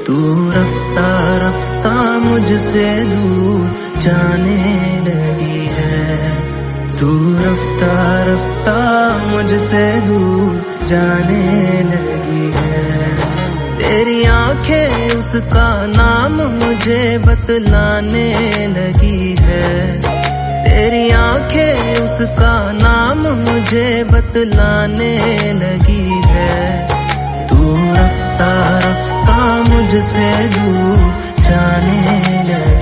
तू रफ्ता रफ्ता मुझसे दूर जाने लगी है। तू रफ्ता रफ्ता मुझसे दूर जाने लगी है। तेरी आंखें उसका नाम मुझे बतलाने लगी है। तेरी आंखें उसका नाम मुझे बतलाने लगी है। तू रफ्ता रफ्ता मुझसे दूर जाने लगी।